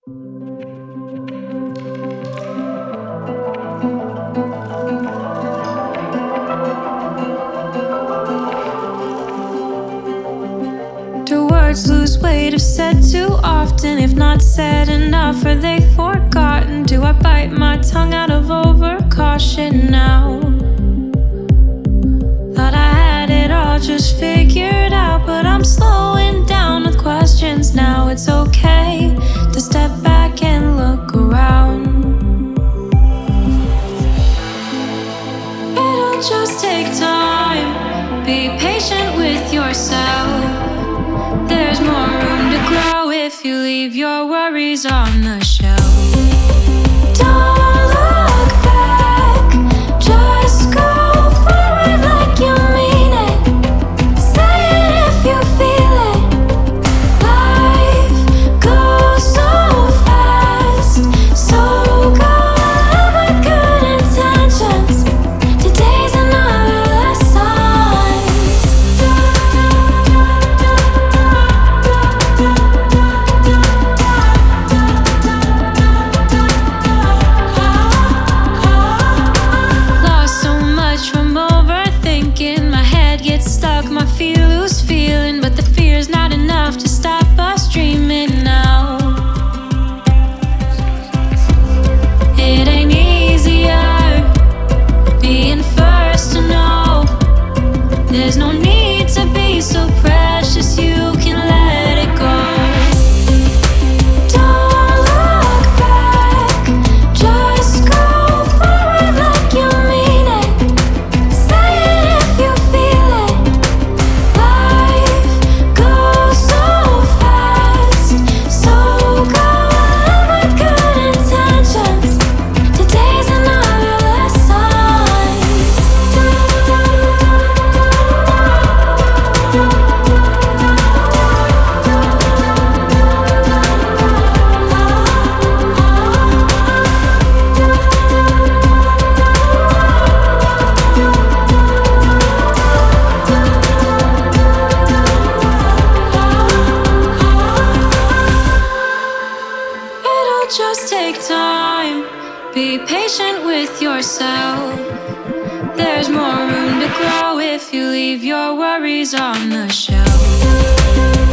Do words lose weight if said too often? If not said enough, are they forgotten? Do I bite my tongue out of overcaution now? Thought I had it all just figured out, but I'm slowing down with questions now. It's okay to step back and look around. It'll just take time. Be patient with yourself. There's more room to grow if you leave your worries on the shelf. Don't look back, just go forward like you mean it. Say it if you feel it. Life goes so fast, so go out with good intentions. Today's another lesson. Lost so much from overthinking. My head gets stuck, my feet lose feeling. But the fear's not enough to stop us dreaming now. It ain't easier being first to know. There's no need to be so precious, you can let it go. Don't look back, just go forward like you mean it. Say it if you feel it. Life goes so fast, so go out with good intentions. Today's another lesson. It'll just take time. Be patient with yourself. There's more room to grow if you leave your worries on the shelf.